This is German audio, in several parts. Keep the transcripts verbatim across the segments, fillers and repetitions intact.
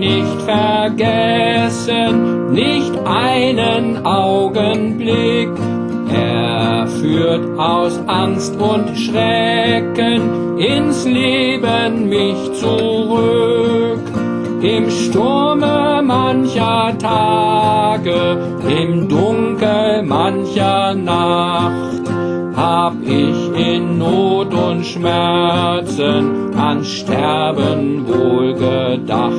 nicht vergessen, nicht einen Augenblick. Er führt aus Angst und Schrecken ins Leben mich zurück. Im Sturme mancher Tage, im Dunkel mancher Nacht, hab ich in Not und Schmerzen an Sterben wohl gedacht.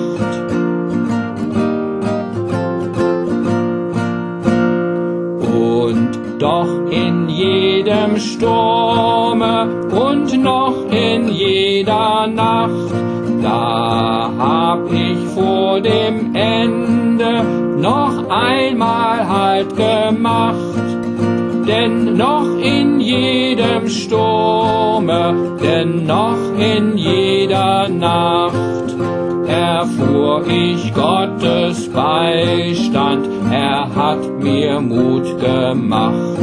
Und doch in jedem Sturme und noch in jeder Nacht, da hab ich vor dem Ende noch einmal Halt gemacht. Denn noch in jedem Sturme, denn noch in jeder Nacht erfuhr ich Gottes Beistand, er hat mir Mut gemacht.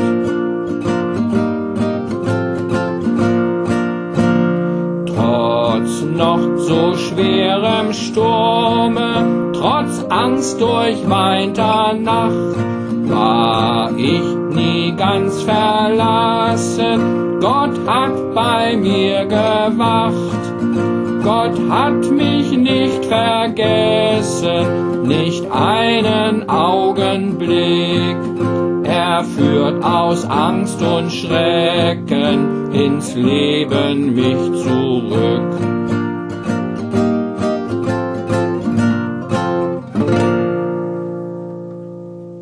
Trotz noch so schwerem Sturme, trotz Angst durchweinter Nacht, war ich nie ganz verlassen, Gott hat bei mir gewacht. Gott hat mich nicht vergessen, nicht einen Augenblick. Er führt aus Angst und Schrecken ins Leben mich zurück.